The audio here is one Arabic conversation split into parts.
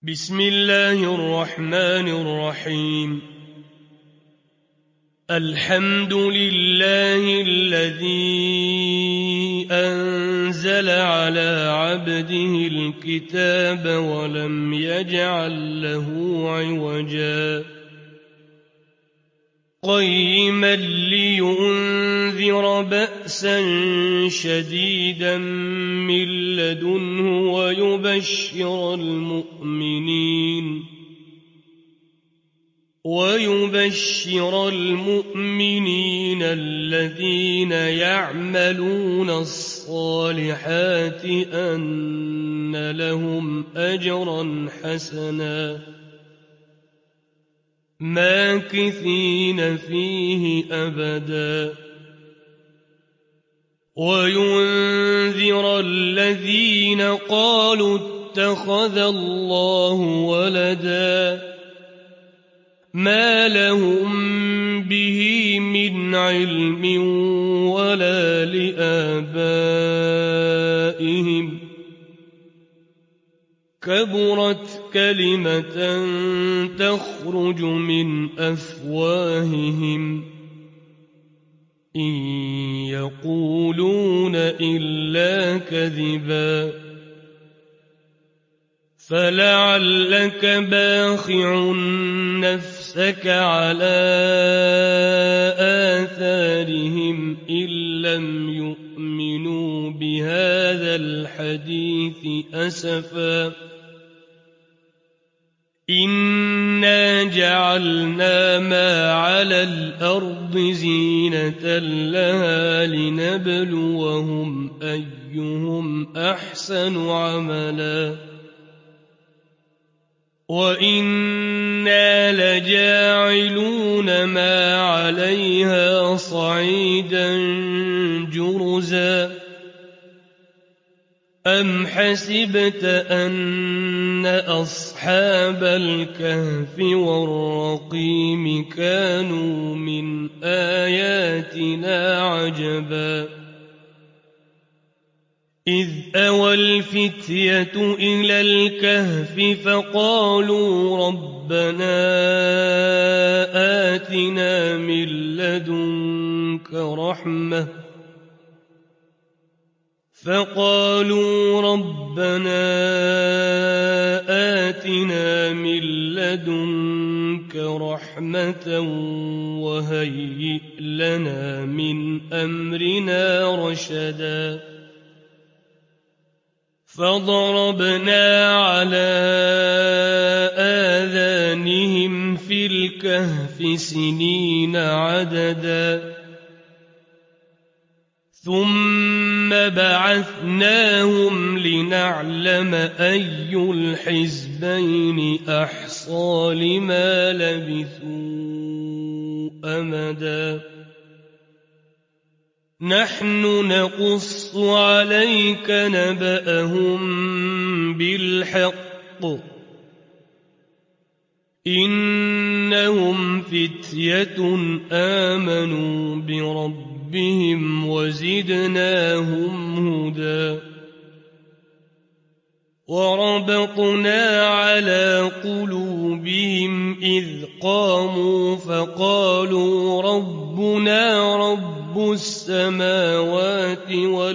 بسم الله الرحمن الرحيم. الحمد لله الذي أنزل على عبده الكتاب ولم يجعل له عوجا قيما لينذر بأسا شديدا من لدنه ويبشر المؤمنين الذين يعملون الصالحات أن لهم أجرا حسنا ماكثين فيه أبدا وينذر الذين قالوا اتخذ الله ولدا ما لهم به من علم ولا لآبائهم كبرت كلمة تخرج من أفواههم إن يقولون إلا كذبا فلعلك باخع نفسك على آثارهم إن لم يؤمنوا بهذا الحديث أسفا إنا جعلنا ما على الأرض زينة لها لنبلوهم أيهم أحسن عملا وإنا لجاعلون ما عليها صعيدا جرزا أم حسبت أن أصحاب الكهف والرقيم كانوا من آياتنا عجبا إذ أوى الفتية إلى الكهف فقالوا ربنا آتنا من لدنك رحمة وهيئ لنا من أمرنا رشدا فضربنا على آذانهم في الكهف سنين عددا ثم بعثناهم لنعلم أي الحزبين أحصى لما لبثوا أمدا نحن نقص عليك نبأهم بالحق إنهم فتية آمنوا بربهم وزدناهم هدى وربطنا على قلوبهم إذ قاموا فقالوا ربنا رب السماوات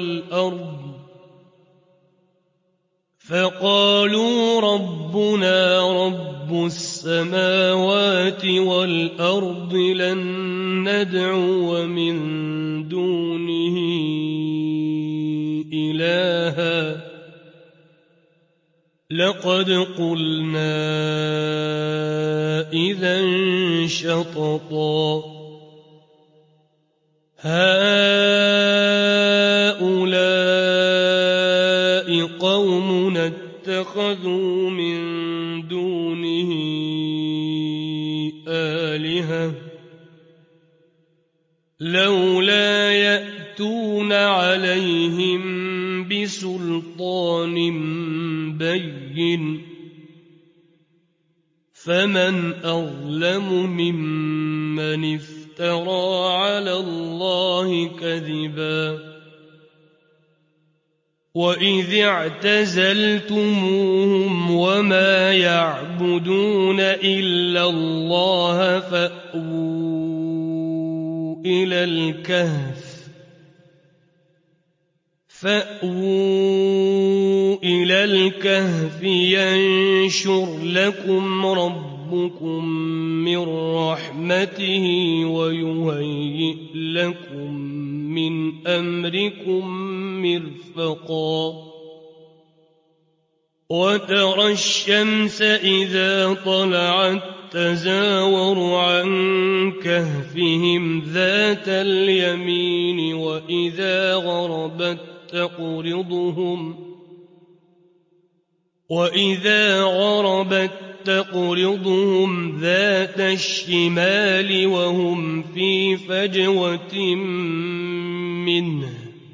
والأرض لن ندعو من دونه إلها لقد قلنا إذا شططا هؤلاء قومنا اتخذوا من دونه آلهة لولا يأتون عليهم بسلطان بين فمن أظلم ممن افترى على الله كذبا وإذ اعتزلتموهم وما يعلمون تعبدون إلا الله فأووا إلى الكهف ينشر لكم ربكم من رحمته ويهيئ لكم من أمركم مرفقا وترى الشمس إذا طلعت تزاور عن كهفهم ذات اليمين وإذا غربت تقرضهم ذات الشمال وهم في فجوة منه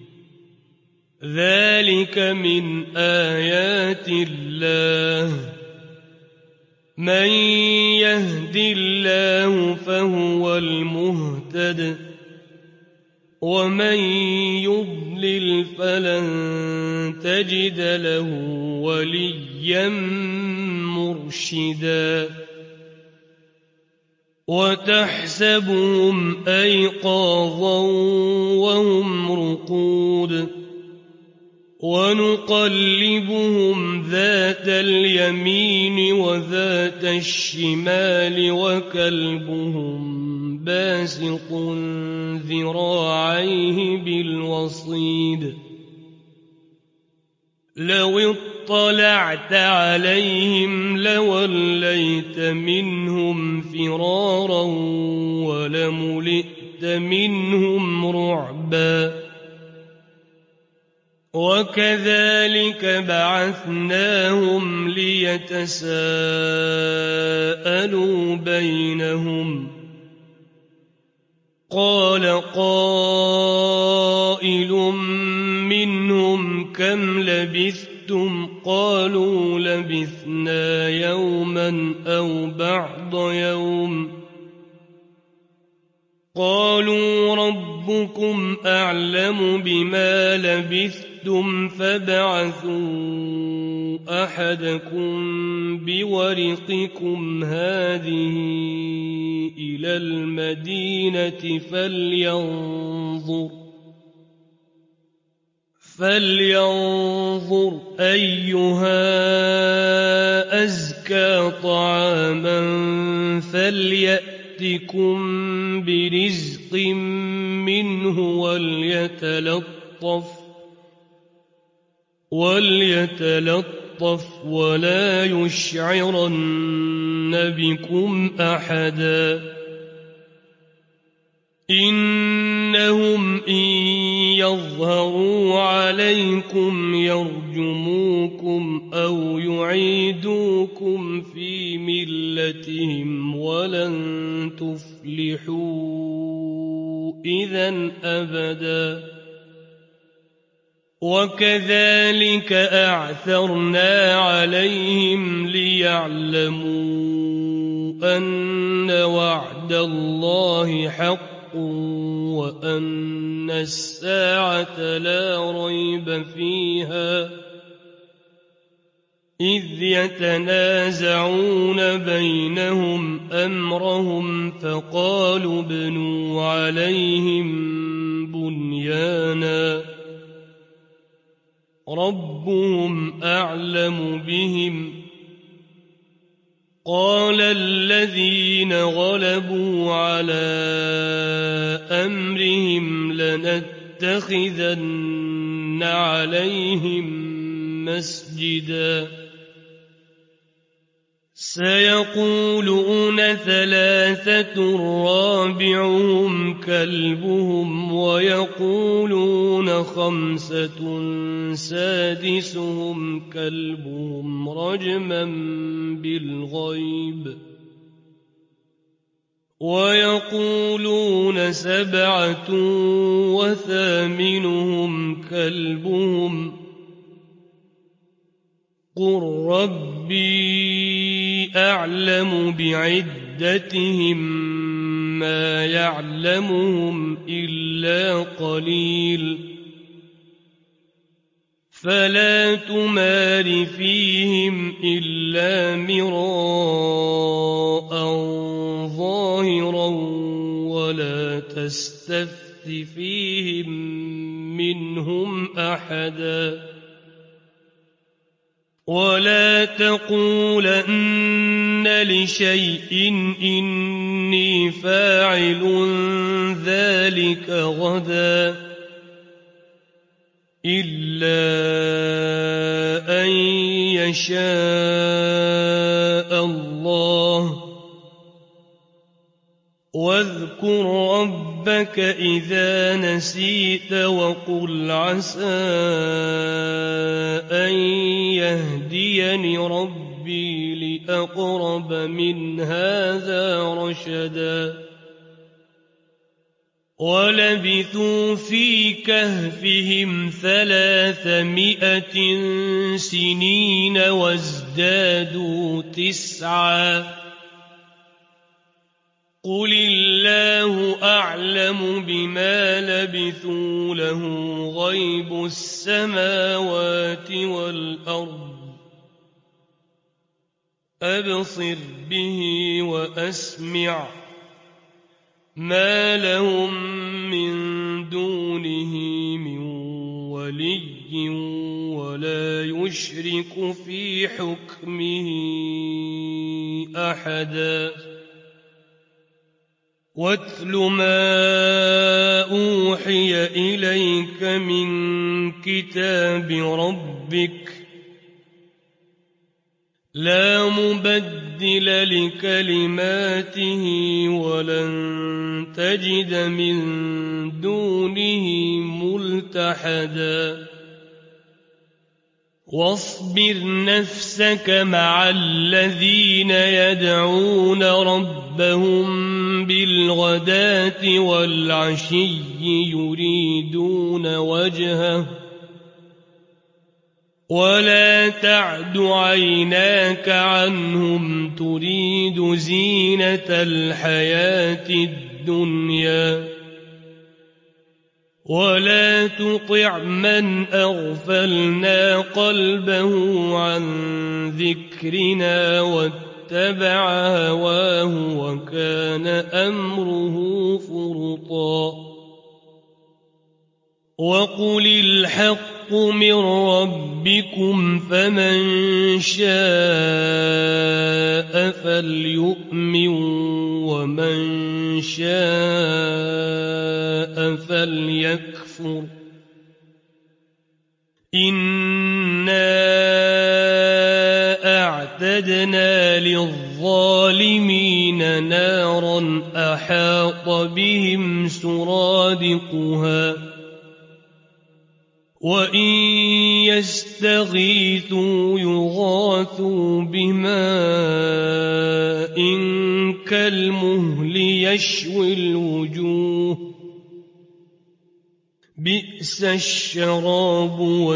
ذلك من آيات الله من يهد الله فهو المهتد ومن يضلل فلن تجد له وليا مرشدا وتحسبهم أيقاظا وهم رقود ونقلبهم ذات اليمين وذات الشمال وكلبهم باسط ذراعيه بالوصيد لو اطلعت عليهم لوليت منهم فرارا ولملئت منهم رعبا وكذلك بعثناهم ليتساءلوا بينهم قال قائل منهم كم لبثتم قالوا لبثنا يوما أو بعض يوم قالوا ربكم أعلم بما لبثتم فابعثوا أحدكم بورقكم هذه إلى المدينة فلينظر أيها أزكى طعاما فليأتكم برزق منه وليتلطف ولا يشعرن بكم أحدا إنهم إن يظهروا عليكم يرجموكم أو يعيدوكم في ملتهم ولن تفلحوا إذا أبدا وكذلك أعثرنا عليهم ليعلموا أن وعد الله حق وأن الساعة لا ريب فيها إذ يتنازعون بينهم أمرهم فقالوا ابنوا عليهم بنيانا ربهم أعلم بهم قال الذين غلبوا على أمرهم لنتخذن عليهم مسجدا سيقولون ثلاثة رابعهم كلبهم ويقولون خمسة سادسهم كلبهم رجما بالغيب ويقولون سبعة وثامنهم كلبهم قل ربي أعلم بعدتهم ما يعلمهم إلا قليل فلا تمار فيهم إلا مراء ظاهرا ولا تستفت فيهم منهم أحدا ولا تقولن لشيء إني فاعل ذلك غدا إلا أن يشاء الله واذكر ربك إذا نسيت وقل عسى أن يهديني ربي لأقرب من هذا رشدا ولبثوا في كهفهم 300 سنين وازدادوا 9 قل الله أعلم بما لبثوا له غيب السماوات والأرض أبصر به وأسمع ما لهم من دونه من ولي ولا يشرك في حكمه أحدا واتل ما أوحي إليك من كتاب ربك لا مبدل لكلماته ولن تجد من دونه ملتحدا واصبر نفسك مع الذين يدعون ربهم بالغداة والعشي يريدون وجهه ولا تعد عيناك عنهم تريد زينة الحياة الدنيا ولا تطع من أغفلنا قلبه عن ذكرنا واتبع هواه وكان أمره فرطا وقل الحق من ربكم فمن شاء فليؤمن ومن شاء فليكفر إنا أعتدنا للظالمين نارا أحاط بهم سرادقها وإن يستغيثوا يغاثوا بماء كالمهل يشوي الوجوه بئس الشراب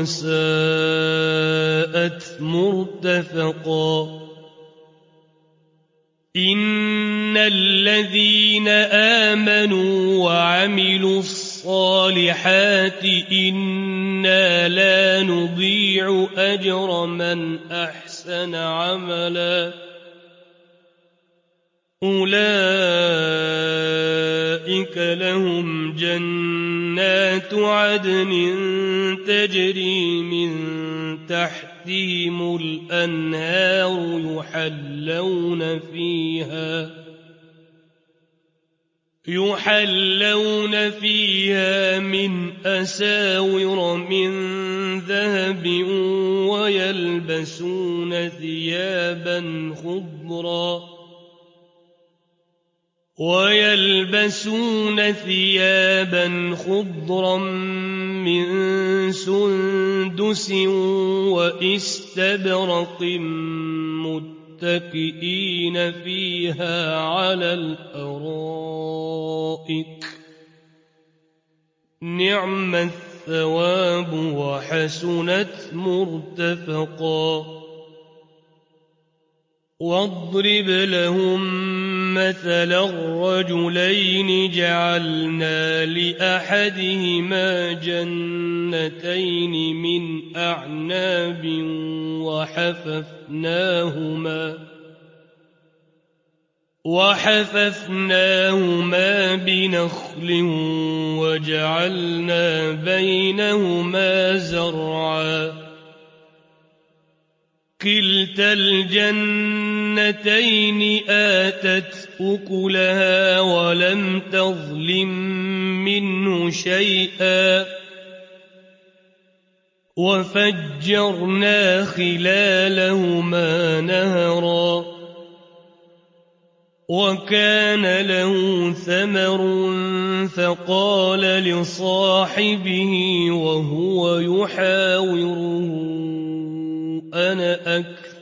وساءت مرتفقا إن الذين آمنوا وعملوا الصالحات إنا لا نضيع أجر من أحسن عملا أولئك لهم جنات عدن تجري من تحتهم الأنهار يحلون فيها من أساور من ذهب ويلبسون ثيابا خضرا من سندس وإستبرق متكئين فيها على الأرائك نعم الثواب وحسنت مرتفقا واضرب لهم مثل الرجلين جعلنا لأحدهما جنتين من أعناب وحففناهما بنخل وجعلنا بينهما زرعا كلتا الجنتين آتت أكلها ولم تظلم منه شيئا وفجرنا خلالهما نهرا وكان له ثمر فقال لصاحبه وهو يحاوره أنا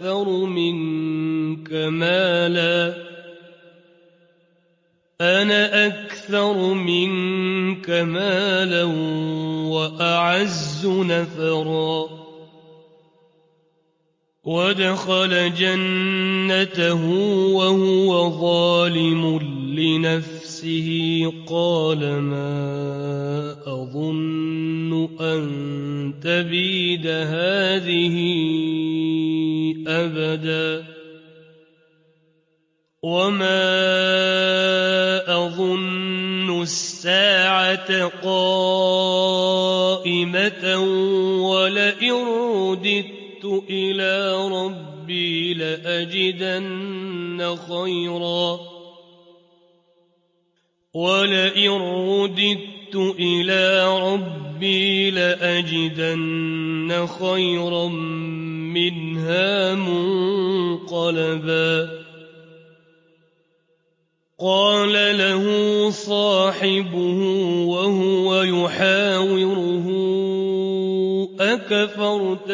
أكثر منك مالا وأعز نفرا ودخل جنته وهو ظالم لنفسه قال ما أظن أن تبيد هذه أبدا وما أظن الساعة قائمة ولئن رددت إلى ربي لأجدن خيرا منها منقلبا قال له صاحبه وهو يحاوره أكفرت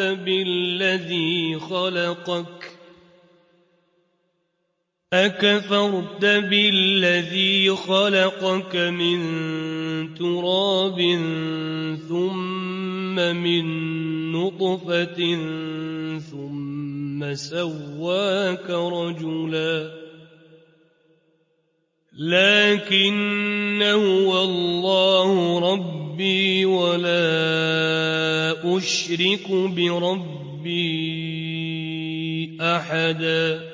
بالذي خلقك من تراب ثم من نطفة ثم سواك رجلا لكن هو الله ربي ولا أشرك بربي أحدا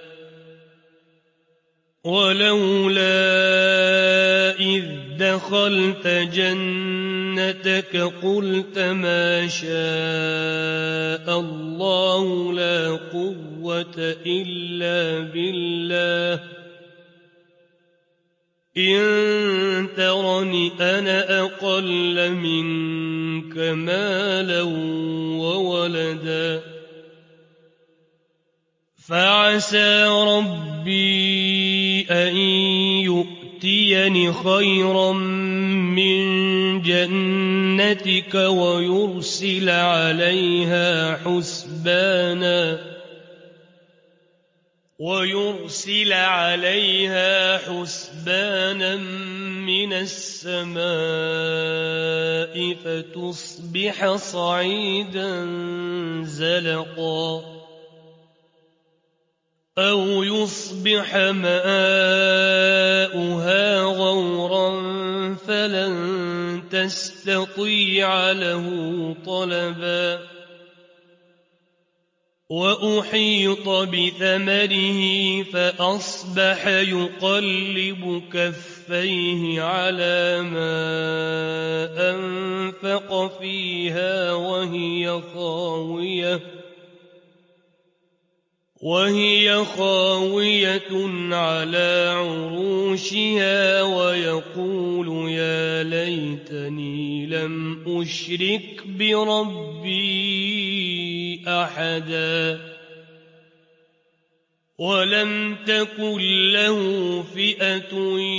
ولولا إذ دخلت جنتك قلت ما شاء الله لا قوة إلا بالله إن ترني أنا أقل منك مالا وولدا فعسى ربي أن يؤتيني خيرا من جنتك ويرسل عليها حسبانا من السماء فتصبح صعيدا زلقا أو يصبح ماؤها غورا فلن تستطيع له طلبا وأحيط بثمره فأصبح يقلب كفيه على ما أنفق فيها وهي خاوية على عروشها ويقول يا ليتني لم أشرك بربي أحدا ولم تكن له فئة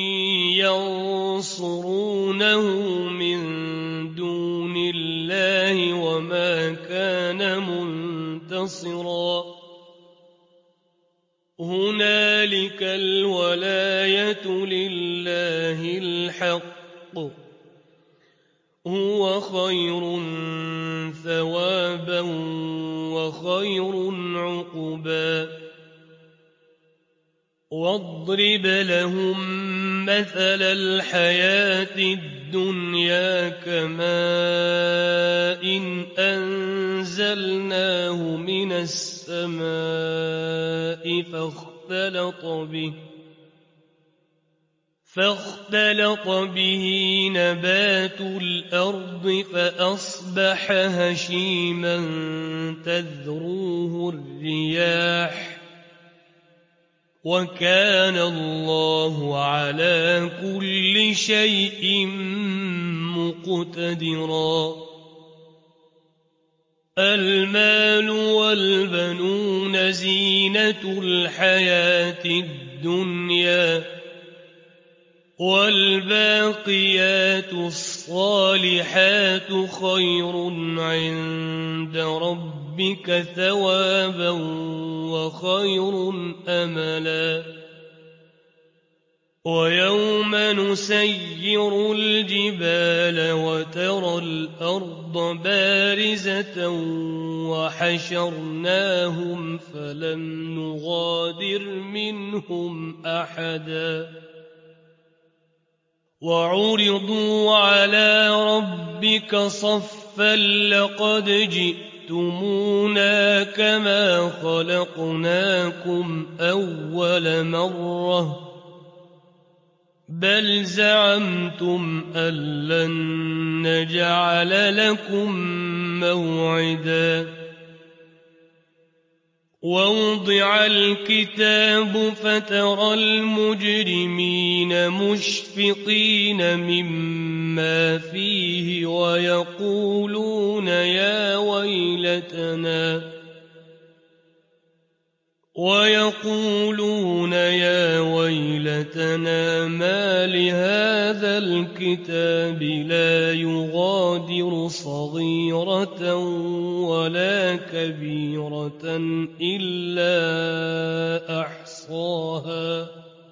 ينصرونه من دون الله وما كان منتصرا هنالك الولاية لله الحق هو خير ثوابا وخير عقبا واضرب لهم مثل الحياة الدنيا كماء أنزلناه من السماء فاختلط به نبات الأرض فأصبح هشيما تذروه الرياح وكان الله على كل شيء مقتدرا المال والبنون زينة الحياة الدنيا والباقيات الصالحات خير عند ربك ثوابا وخير أملا ويوم نسير الجبال وترى الأرض بارزة وحشرناهم فلم نغادر منهم أحدا وعرضوا على ربك صفا لقد جئتمونا كما خلقناكم أول مرة بل زعمتم أن لن نجعل لكم موعدا ووضع الكتاب فترى المجرمين مشفقين مما فيه ويقولون يا ويلتنا ما لهذا الكتاب لا يغادر صغيرة ولا كبيرة إلا أحصاها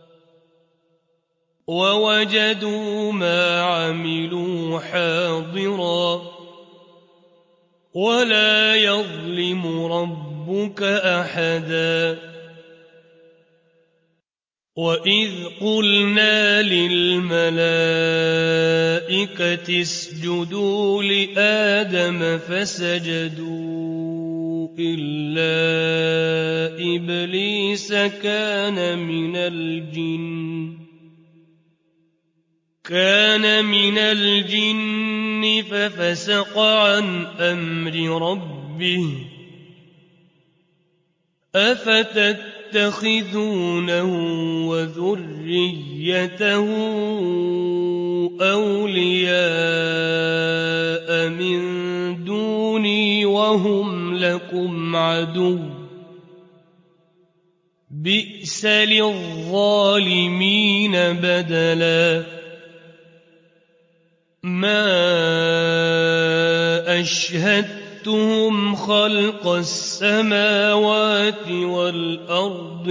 ووجدوا ما عملوا حاضرا ولا يظلم ربك أحدا وإذ قلنا للملائكة اسجدوا لآدم فسجدوا إلا إبليس كان من الجن ففسق عن أمر ربه أفتتخذونه وذريته أولياء من دوني وهم لكم عدو بئس للظالمين بدلا ما أشهدتهم خلق السماوات والأرض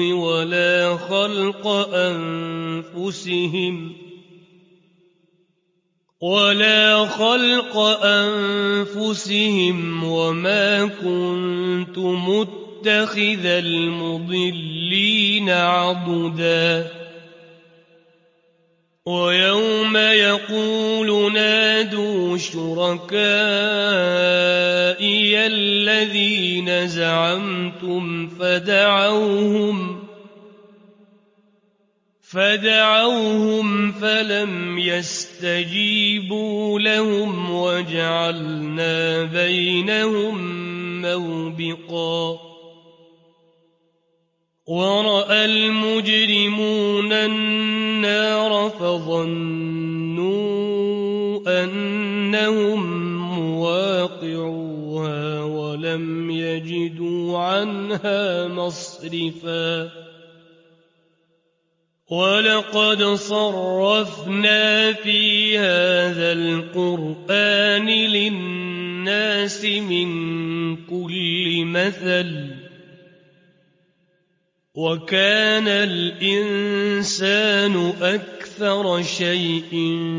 ولا خلق أنفسهم وما كنت متخذ المضلين عضدا ويوم يقول نادوا شركائي الذين زعمتم فدعوهم فلم يستجيبوا لهم وجعلنا بينهم موبقا ورأى المجرمون النار فظنوا أنهم مواقعوها ولم يجدوا عنها مصرفا ولقد صرفنا في هذا القرآن للناس من كل مثل وكان الإنسان أكثر شيء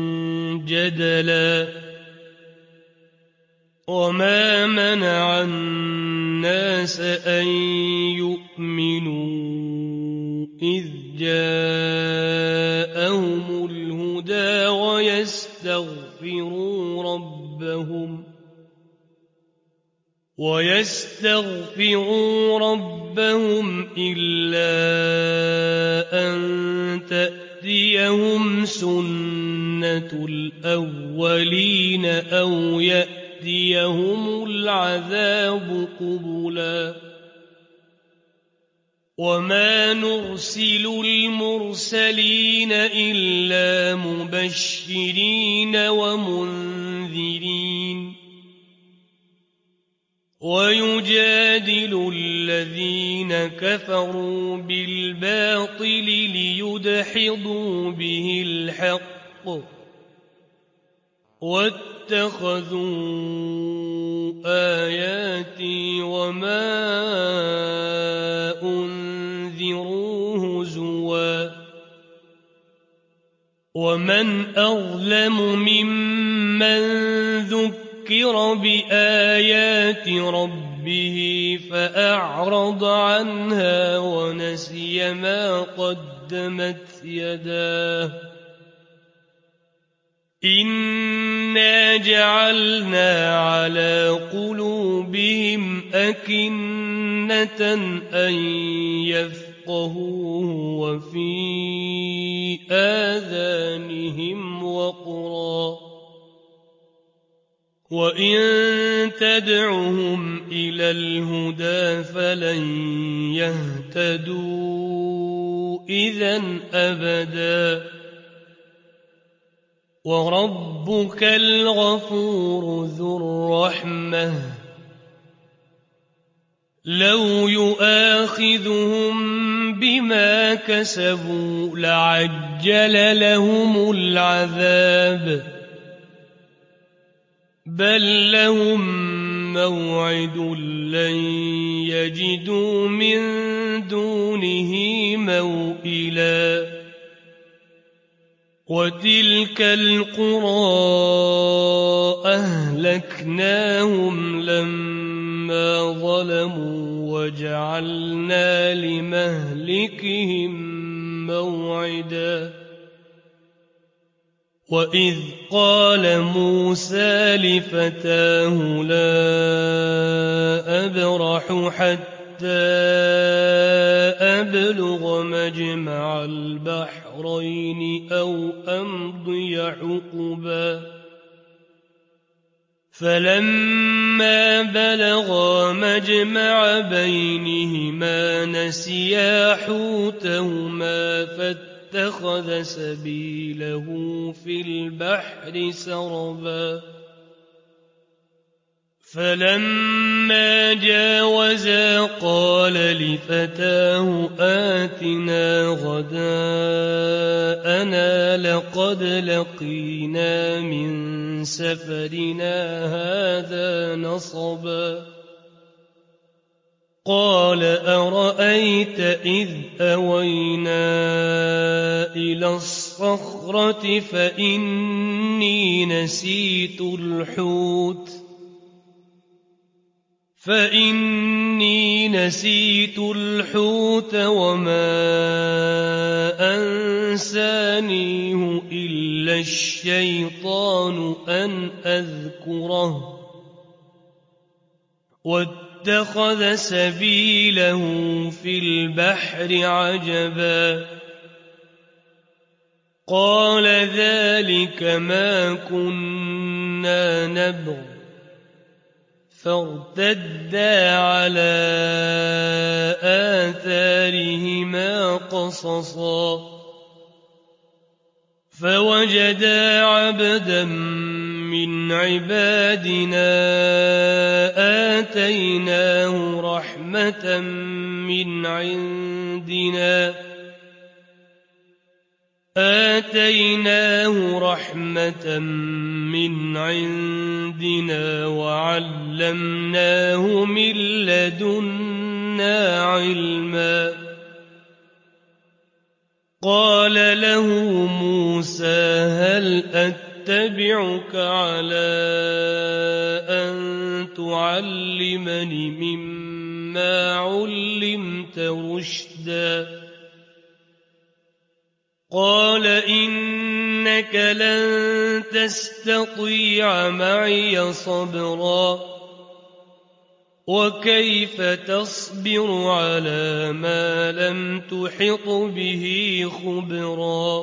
جدلا وما منع الناس أن يؤمنوا إذ جاءهم الهدى ويستغفروا ربهم إلا أن تأتيهم سنة الأولين أو يأتيهم العذاب قبلا وما نرسل المرسلين إلا مبشرين ومنذرين ويجادل الذين كفروا بالباطل ليدحضوا به الحق واتخذوا آياتي وما أنذروا هزوا ومن أظلم ممن ذكر بآيات ربه فأعرض عنها ونسي ما قدمت يداه إنا جعلنا على قلوبهم أكنة أن يفقهوه وفي آذانهم وقرا وإن تدعهم إلى الهدى فلن يهتدوا إذا أبدا وربك الغفور ذو الرحمة لو يؤاخذهم بما كسبوا لعجل لهم العذاب بل لهم موعد لن يجدوا من دونه موئلا وتلك القرى أهلكناهم لما ظلموا وجعلنا لمهلكهم موعدا وإذ قال موسى لفتاه لا أبرح حتى أبلغ مجمع البحرين أو أمضي حقبا فلما بلغا مجمع بينهما نسيا حوتهما فاتخذ سبيله في البحر سربا فلما جاوزا قال لفتاه آتنا غداءنا لقد لقينا من سفرنا هذا نصبا قال أرأيت إذ أوينا إلى الصخرة فإني نسيت الحوت وما أنسانيه إلا الشيطان أن أذكره واتخذ سبيله في البحر عجبا قال ذلك ما كنا نبغ فارتدا على آثارهما قصصا فوجدا عبدا من عبادنا آتيناه رحمة من عندنا وعلمناه من لدنا علما قال له موسى هل أتبعك على أن تعلمني مما علمت رشدا قال إنك لن تستطيع معي صبرا وكيف تصبر على ما لم تحط به خبرا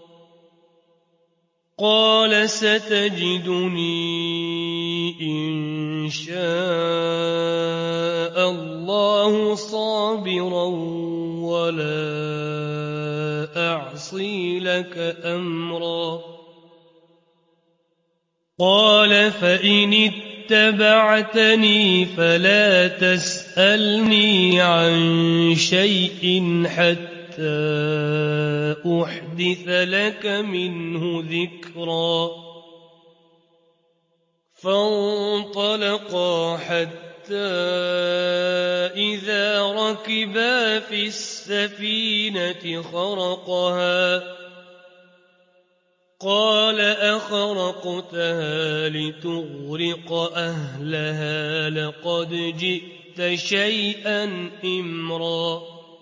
قال ستجدني إن شاء الله صابرا ولا أعصي لك أمرا قال فإن اتبعتني فلا تسألني عن شيء حتى أحدث لك منه ذكرا فانطلقا حتى إذا ركبا في السفينة خرقها قال أخرقتها لتغرق أهلها لقد جئت شيئا إمرا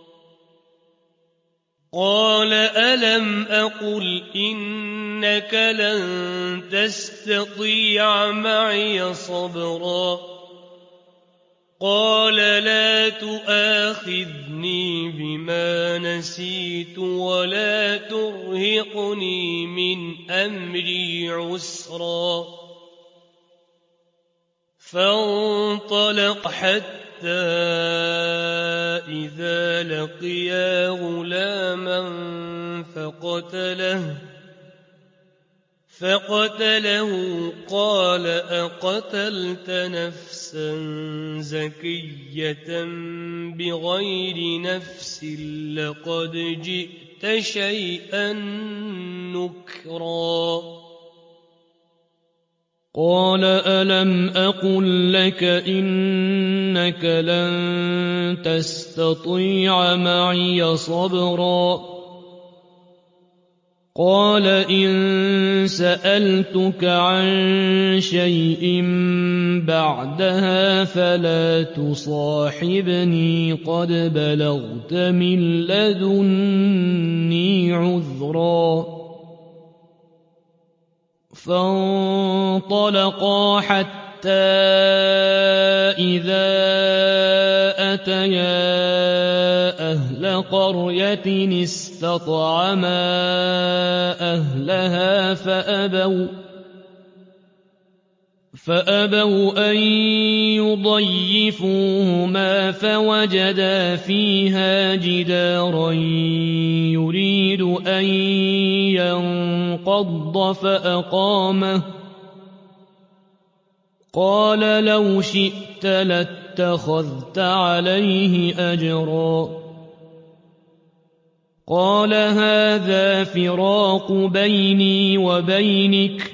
قال ألم أقل إنك لن تستطيع معي صبرا قال لا تؤاخذني بما نسيت ولا ترهقني من أمري عسرا فانطلق حتى إذا لقيا غلاما فقتله قال أقتلت نفسا زكية بغير نفس لقد جئت شيئا نكرا قال ألم أقل لك إنك لن تستطيع معي صبرا قال إن سألتك عن شيء بعدها فلا تصاحبني قد بلغت من لدني عذرا فانطلقا حتى إذا أتيا أهل قرية استطعما أهلها فأبوا أن يضيفوهما فوجدا فيها جدارا يريد أن ينقض فأقامه قال لو شئت لاتخذت عليه أجرا قال هذا فراق بيني وبينك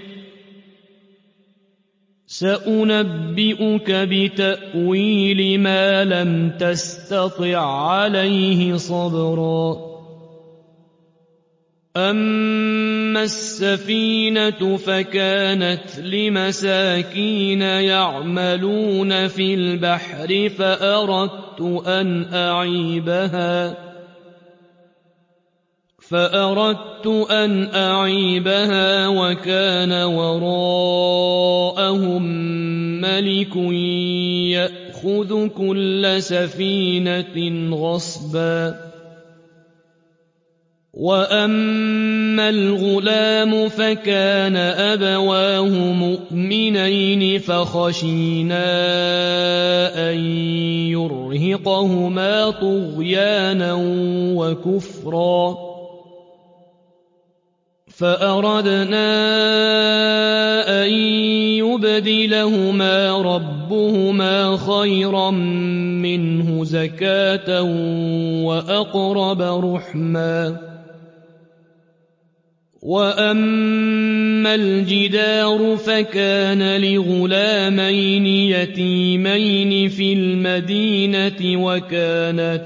سأنبئك بتأويل ما لم تستطع عليه صبرا أما السفينة فكانت لمساكين يعملون في البحر فأردت أن أعيبها وكان وراءهم ملك يأخذ كل سفينة غصبا وأما الغلام فكان أبواه مؤمنين فخشينا أن يرهقهما طغيانا وكفرا فأردنا أن يبدلهما ربهما خيرا منه زكاة وأقرب رحما وأما الجدار فكان لغلامين يتيمين في المدينة وكان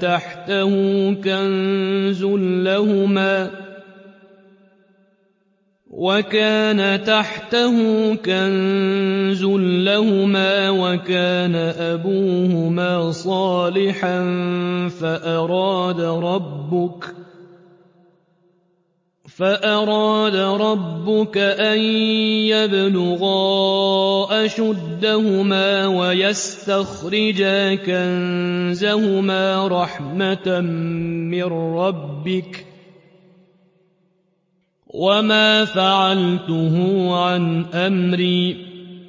تحته كنز لهما وكان أبوهما صالحا فأراد ربك أن يبلغا أشدهما ويستخرجا كنزهما رحمة من ربك وما فعلته عن أمري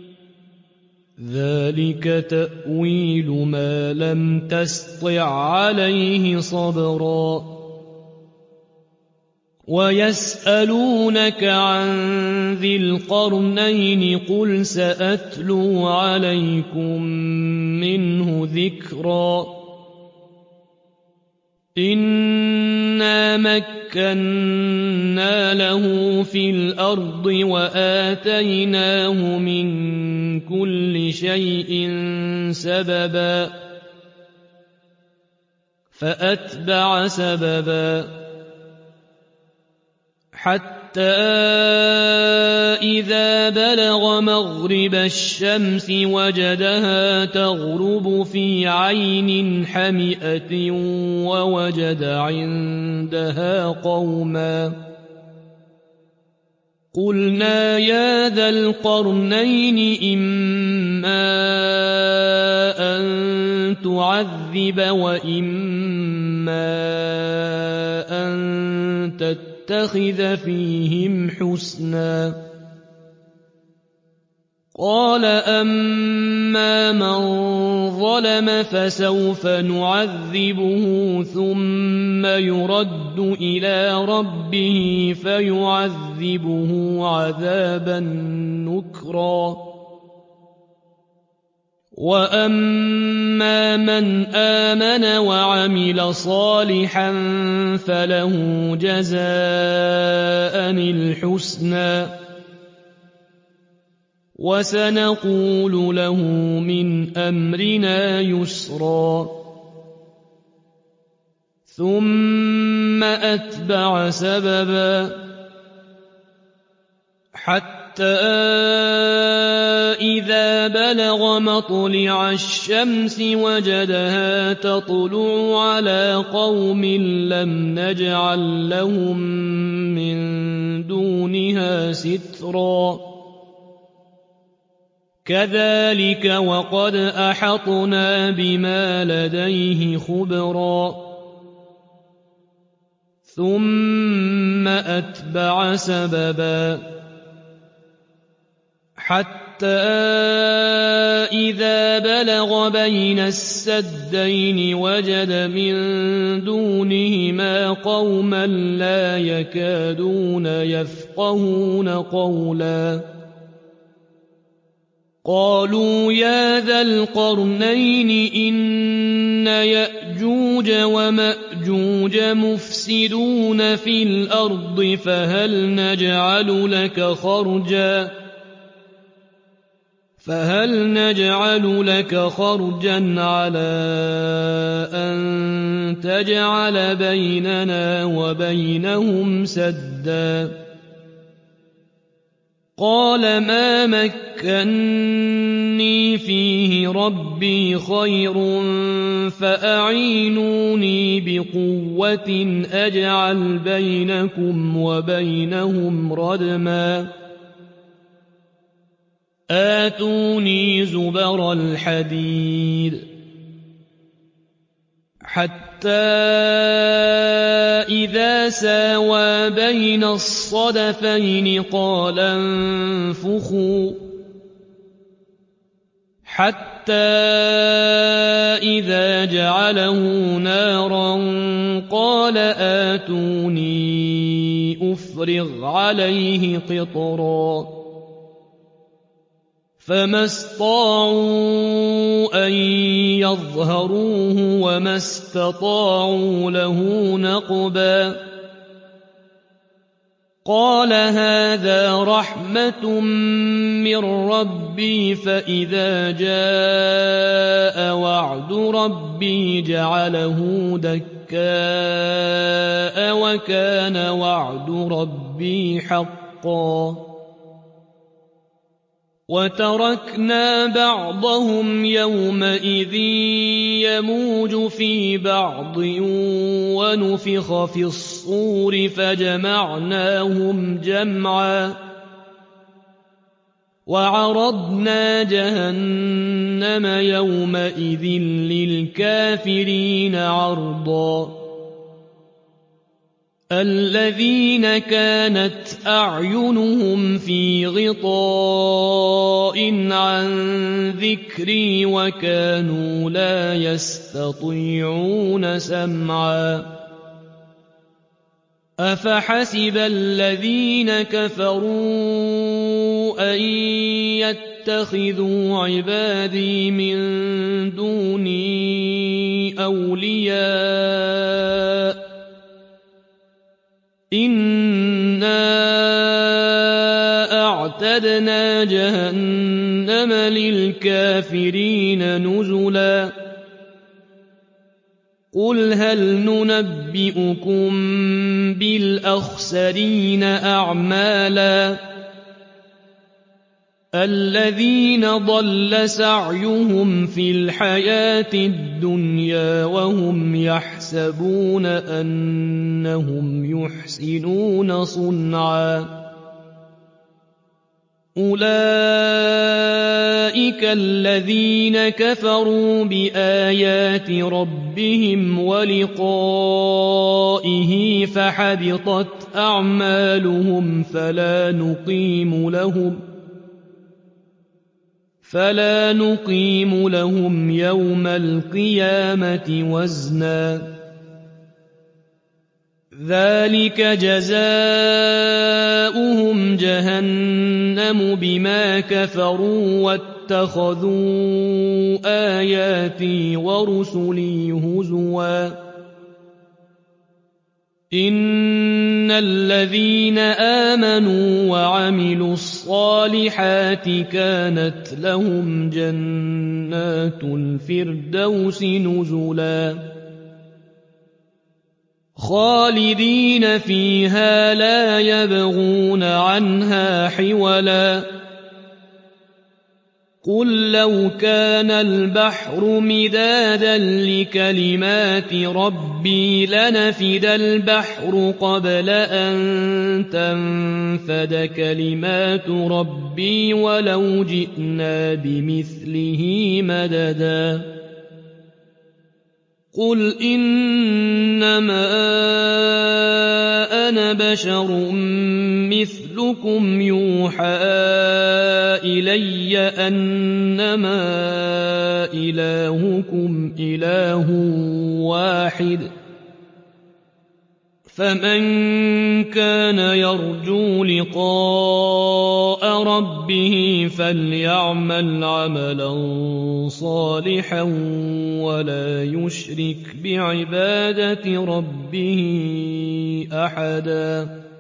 ذلك تأويل ما لم تسطع عليه صبرا ويسألونك عن ذي القرنين قل سأتلو عليكم منه ذكرا إنا مكنا له في الأرض وآتيناه من كل شيء سببا فأتبع سببا حتى إذا بلغ مغرب الشمس وجدها تغرب في عين حمئة ووجد عندها قوما قلنا يا ذا القرنين إما أن تعذب وإما أن تتخذ فيهم حسنا قال أما من ظلم فسوف نعذبه ثم يرد إلى ربه فيعذبه عذابا نكرا وأما من آمن وعمل صالحا فله جزاء الحسنى وسنقول له من أمرنا يسرا ثم أتبع سببا حتى إذا بلغ مطلع الشمس وجدها تطلع على قوم لم نجعل لهم من دونها سترا كذلك وقد أحطنا بما لديه خبرا ثم أتبع سببا حتى إذا بلغ بين السدين وجد من دونهما قوما لا يكادون يفقهون قولا قالوا يا ذا القرنين إن يأجوج ومأجوج مفسدون في الأرض فهل نجعل لك خرجا على أن تجعل بيننا وبينهم سدا قال ما مكني فيه ربي خير فأعينوني بقوة أجعل بينكم وبينهم ردما آتوني زبر الحديد حتى إذا ساوى بين الصدفين قال انفخوا حتى إذا جعله نارا قال آتوني أفرغ عليه قطرا فما استطاعوا أن يظهروه وما استطاعوا له نقبا قال هذا رحمة من ربي فإذا جاء وعد ربي جعله دكاء وكان وعد ربي حقا وتركنا بعضهم يومئذ يموج في بعض ونفخ في الصور الصُّورِ فَجَمَعْنَاهُمْ جَمْعًا وَعَرَضْنَا جَهَنَّمَ يَوْمَئِذٍ لِّلْكَافِرِينَ عَرْضًا الَّذِينَ كَانَتْ أَعْيُنُهُمْ فِي غِطَاءٍ عَن ذِكْرِي وَكَانُوا لَا يَسْتَطِيعُونَ سَمْعًا أَفَحَسِبَ الَّذِينَ كَفَرُوا أَن يَتَّخِذُوا عِبَادِي مِن دُونِي أَوْلِيَاءَ إِنَّا أَعْتَدْنَا جَهَنَّمَ لِلْكَافِرِينَ نُزُلًا قُلْ هَلْ نُنَبِّئُكُم بِالْأَخْسَرِينَ أَعْمَالًا الَّذِينَ ضَلَّ سَعْيُهُمْ فِي الْحَيَاةِ الدُّنْيَا وَهُمْ يَحْسَبُونَ أَنَّهُمْ يُحْسِنُونَ صُنْعًا أُولَٰئِكَ الَّذِينَ كَفَرُوا بِآيَاتِ رَبِّهِمْ وَلِقَائِهِ فَحَبِطَتْ أَعْمَالُهُمْ فَلَا نُقِيمُ لَهُمْ يَوْمَ الْقِيَامَةِ وَزْنًا ذَلِكَ جَزَاؤُهُمْ جَهَنَّمُ بِمَا كَفَرُوا وَاتَّخَذُوا آيَاتِي وَرُسُلِي هُزُوًا إِنَّ الَّذِينَ آمَنُوا وَعَمِلُوا الصَّالِحَاتِ كَانَتْ لَهُمْ جَنَّاتُ الْفِرْدَوْسِ نُزُلًا خَالِدِينَ فِيهَا لَا يَبْغُونَ عَنْهَا حِوَلًا قُل لَّوْ كَانَ الْبَحْرُ مِدَادًا لِّكَلِمَاتِ رَبِّي لَنَفِدَ الْبَحْرُ قَبْلَ أَن تَنفَدَ كَلِمَاتُ رَبِّي وَلَوْ جِئْنَا بِمِثْلِهِ مَدَدًا قُلْ إِنَّمَا أَنَا بَشَرٌ مِّثْلُكُمْ يُوحَىٰ إِلَيَّ أَنَّمَا إِلَٰهُكُمْ إِلَٰهٌ وَاحِدٌ فَمَن كَانَ يَرْجُو لِقَاءَ رَبِّهِ فَلْيَعْمَلْ عَمَلًا صَالِحًا وَلَا يُشْرِكْ بِعِبَادَةِ رَبِّهِ أَحَدًا